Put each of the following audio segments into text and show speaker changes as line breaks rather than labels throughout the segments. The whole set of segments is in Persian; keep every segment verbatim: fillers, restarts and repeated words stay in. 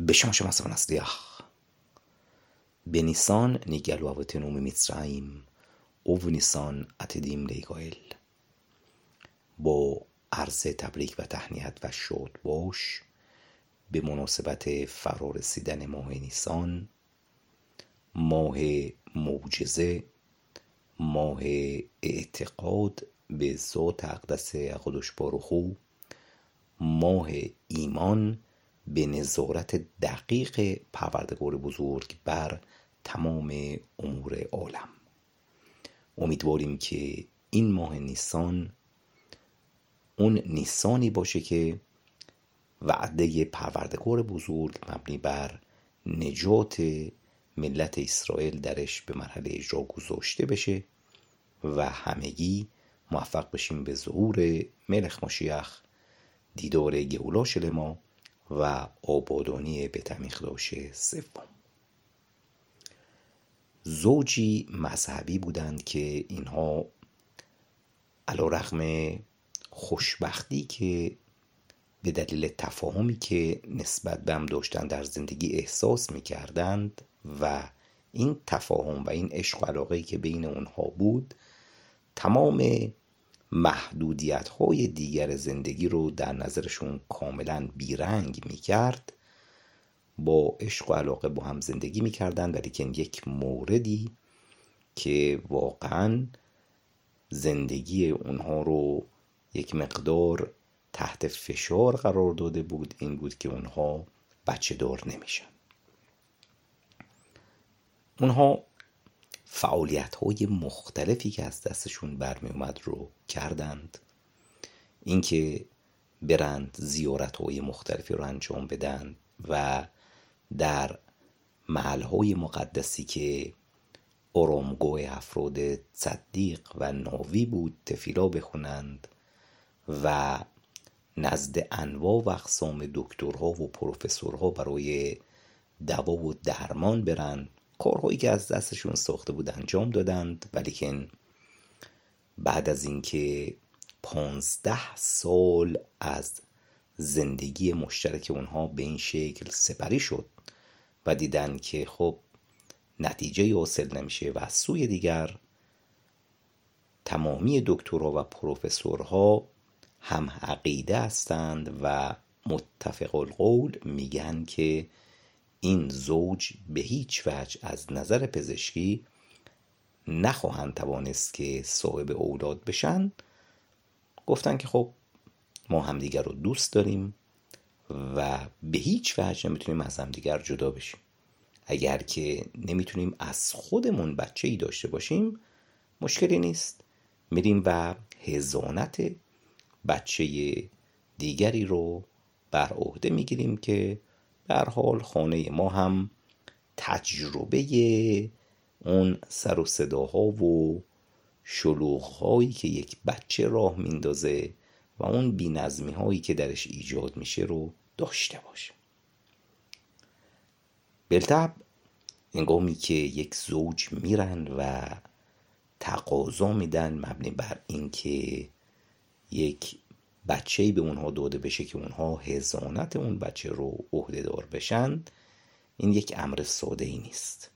בשם השם המצליח. בניסן נגאלו אבותינו ממצרים ובניסן عتیدیم لیگایل. با عرض تبریک و تهنیت و شاد باش به مناسبت فرا رسیدن ماه نیسان، ماه معجزه، ماه اعتقاد به ذات اقدس قدوس بارخو، ماه ایمان به نظارت دقیق پروردگار بزرگ بر تمام امور عالم. امیدواریم که این ماه نیسان اون نیسانی باشه که وعده پروردگار بزرگ مبنی بر نجات ملت اسرائیل درش به مرحله اجرا گذاشته بشه و همگی موفق بشیم به ظهور ملک مشیخ، دیدار گئولا شلما و آبادانی بیت میقداش سوم. زوجی مذهبی بودند که اینها علیرغم خوشبختی که به دلیل تفاهمی که نسبت به هم داشتن در زندگی احساس می‌کردند و این تفاهم و این عشق و علاقه‌ای که بین اونها بود تمام محدودیت‌های دیگر زندگی رو در نظرشون کاملا بیرنگ می‌کرد. با عشق و علاقه با هم زندگی می‌کردند، ولی که یک موردی که واقعا زندگی اونها رو یک مقدار تحت فشار قرار داده بود این بود که اونها بچه دار نمیشن. اونها فعالیت های مختلفی که از دستشون برمی اومد رو کردند. اینکه برند زیارت های مختلفی رو انجام بدن و در محل های مقدسی که آرامگاه افراد صدیق و ناوی بود تفیلا بخونند و نزد انواع و اقسام دکترها و پروفسورها برای دوا و درمان برند. کارهایی که از دستشون ساخته بود انجام دادند، ولی که بعد از اینکه پانزده سال از زندگی مشترک اونها به این شکل سپری شد و دیدن که خب نتیجه حاصل نمیشه و از سوی دیگر تمامی دکترها و پروفسورها هم عقیده هستند و متفق القول میگن که این زوج به هیچ وجه از نظر پزشکی نخواهند توانست که صاحب اولاد بشن، گفتن که خب ما همدیگر رو دوست داریم و به هیچ وجه نمیتونیم از همدیگر جدا بشیم. اگر که نمیتونیم از خودمون بچه ای داشته باشیم مشکلی نیست، میریم و حضانت بچه دیگری رو بر عهده میگیریم که به هر حال خانه ما هم تجربه اون سر و صداها و شلوغ‌هایی که یک بچه راه میندازه و اون بی‌نظمی هایی که درش ایجاد میشه رو داشته باشه. بالطبع هنگامی که یک زوج میرن و تقاضا میدن مبنی بر اینکه یک بچه‌ای به اونها داده بشه که اونها حضانت اون بچه رو عهده دار بشن، این یک امر ساده ای نیست.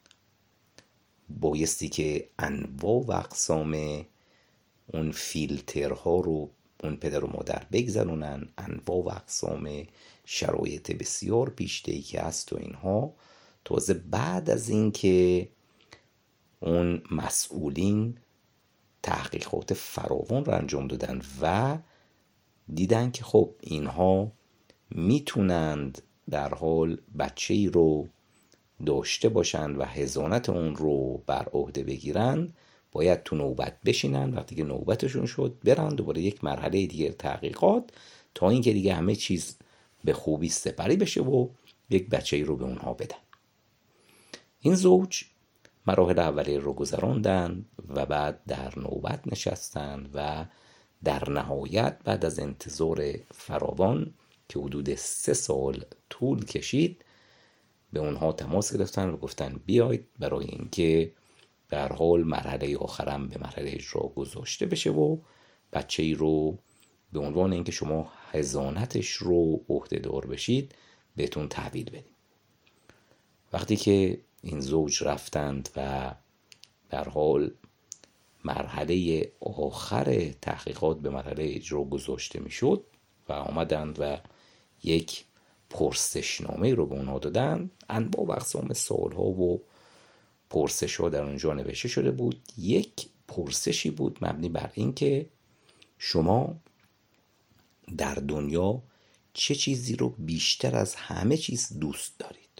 بایستی که انواع و اقسام اون فیلترها رو اون پدر و مادر بگذرونن، انواع و اقسام شرایط بسیار پیچیده‌ای که هست و اینها. تازه بعد از این که اون مسئولین تحقیقات فراوان رو انجام دادن و دیدن که خب اینها میتونند در حال بچه‌ای رو داشته باشن و حضانت اون رو بر عهده بگیرن، باید تو نوبت بشینن. وقتی که نوبتشون شد برن دوباره یک مرحله دیگر تحقیقات تا اینکه دیگه همه چیز به خوبی سپری بشه و یک بچه‌ای رو به اونها بدن. این زوج مراحل اولیه رو گذراندن و بعد در نوبت نشستن و در نهایت بعد از انتظار فراوان که حدود سه سال طول کشید به اونها تماس گرفتن و گفتن بیاید برای اینکه در حال مرحله آخرم به مرحله اجرا گذاشته بشه و بچه‌ای رو به عنوان اینکه شما حضانتش رو عهده دار بشید بهتون تحویل بدیم. وقتی که این زوج رفتند و در حال مرحله آخر تحقیقات به مرحله اجرا گذاشته میشد و آمدند و یک پرسشنامه رو به اونها دادن، انواع و اقسام سوالها و پرسش ها در اونجا نوشته شده بود. یک پرسشی بود مبنی بر این که شما در دنیا چه چیزی رو بیشتر از همه چیز دوست دارید؟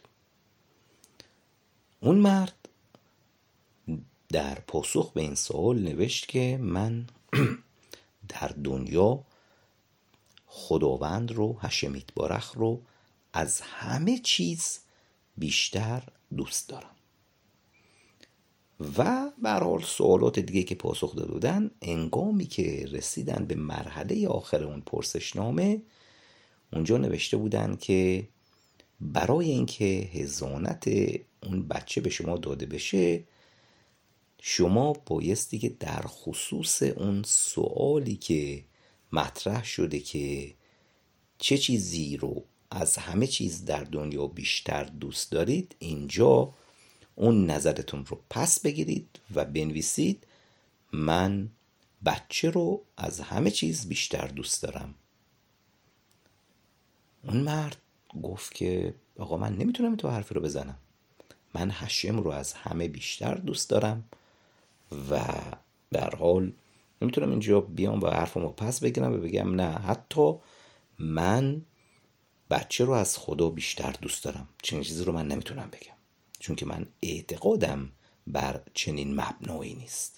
اون مرد در پاسخ به این سوال نوشت که من در دنیا خداوند رو، هشمیت بارخ رو از همه چیز بیشتر دوست دارم. و به هر حال سوالات دیگه که پاسخ داده بودن، انگامی که رسیدن به مرحله آخر اون پرسشنامه، اونجا نوشته بودن که برای اینکه حضانت اون بچه به شما داده بشه، شما بایستی که در خصوص اون سوالی که مطرح شده که چه چیزی رو از همه چیز در دنیا بیشتر دوست دارید، اینجا اون نظرتون رو پس بگیرید و بنویسید من بچه رو از همه چیز بیشتر دوست دارم. اون مرد گفت که آقا من نمیتونم تو حرفی رو بزنم، من هشم رو از همه بیشتر دوست دارم و در حال نمیتونم اینجا بیام و حرفمو پس بگیرم و بگم نه، حتی من بچه رو از خدا بیشتر دوست دارم. چنین چیزی رو من نمیتونم بگم، چون که من اعتقادم بر چنین مبنایی نیست.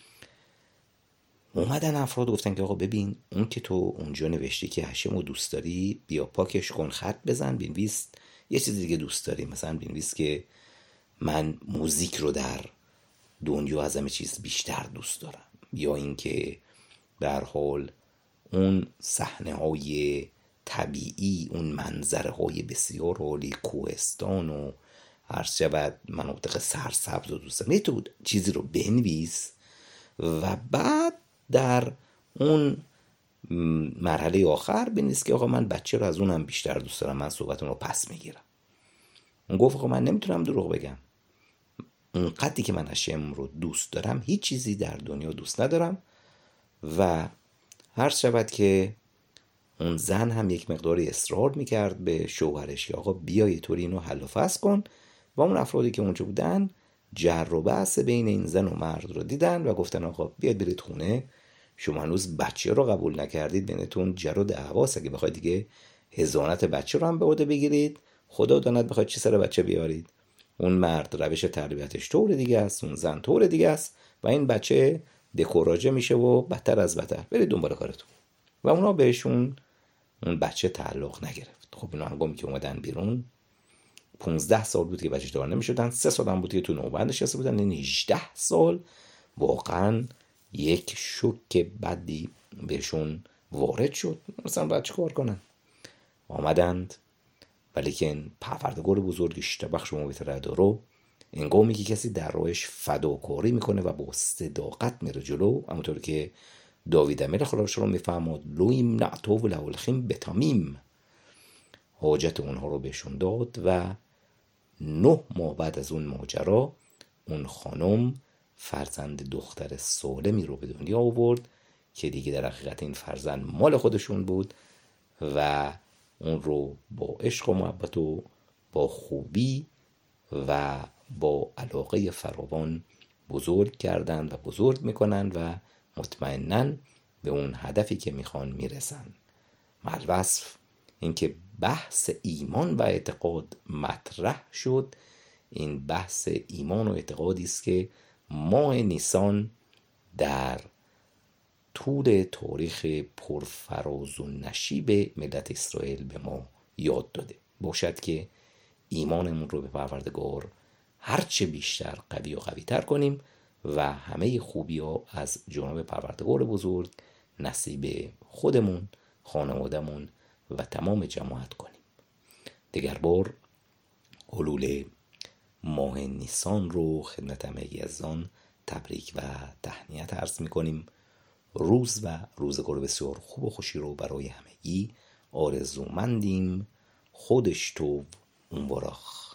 اومدن افراد گفتن که آقا ببین، اون که تو اونجا نوشتی که هشم رو دوست داری، بیا پاکش کن، خط بزن، بنویس یه چیز دیگه دوست داری. مثلا بنویس که من موزیک رو در دنیا از همه چیز بیشتر دوست دارم، یا اینکه در حال اون صحنه های طبیعی، اون منظره های بسیار عالی، کوهستان و هر شود مناطق سرسبز رو دوست دارم. یه تو چیزی رو بنویس و بعد در اون مرحله آخر بنویس که آقا من بچه رو از اونم بیشتر دوست دارم، من صحبتون رو پس میگیرم. اون گفت آقا من نمیتونم دروغ بگم، اون قدری که من هشم رو دوست دارم هیچ چیزی در دنیا دوست ندارم. و هر شود که اون زن هم یک مقداری اصرار میکرد به شوهرش که آقا بیا یه طوری اینو حل و فصل کن، و اون افرادی که اونجا بودن جر و بحث بین این زن و مرد رو دیدن و گفتن آقا بیاید برید خونه، شما هنوز بچه رو قبول نکردید، بینتون جر و دعواست، اگه بخواید دیگه حضانت بچه رو هم به عهده بگیرید، خدا داند بخواید چی سر بچه بیارید. اون مرد روش تربیتش طور دیگه است، اون زن طور دیگه است و این بچه دکوراژه میشه و بدتر از بدتر، برید دنبال کارتون. و اونا بهشون اون بچه تعلق نگرفت. خب اینا هنگامی که اومدن بیرون، پونزده سال بود که بچه دار نمیشدن، سه سال هم بود که تو نوبند نشسته بودن، این هجده سال واقعا یک شوک بدی بهشون وارد شد. مثلا باید چه کار کنن؟ آمدند ولیکن پروردگار بزرگ اشتباخ شما بهتره دارو، انگامی که کسی در راهش فداکاری میکنه و با صداقت میره جلو، همونطور که داوید امیر خدا رو میفهمد لویم نعتو و لولخیم بتامیم، حاجت اونها رو بهشون داد و نه ماه بعد از اون ماجرا اون خانم فرزند دختر سالمی رو به دنیا آورد که دیگه در حقیقت این فرزند مال خودشون بود و اون رو با عشق و محبت و با خوبی و با علاقه فراوان بزرگ کردن و بزرگ میکنن و مطمئناً به اون هدفی که میخوان میرسن. مالوصف اینکه بحث ایمان و اعتقاد مطرح شد، این بحث ایمان و اعتقادی است که ماه نیسان در طول تاریخ پرفراز و نشیب ملت اسرائیل به ما یاد داده. باشد که ایمانمون رو به پروردگار هرچه بیشتر قوی و قوی تر کنیم و همه خوبی ها از جانب پروردگار بزرگ نصیب خودمون، خانوادمون و تمام جماعت کنیم. دیگر بار حلول ماه نیسان رو خدمت همه عزیزان تبریک و تهنیت عرض میکنیم. روز و روزگار بسیار خوب و خوشی رو برای همگی آرزومندیم. חודש טוב ומבורך.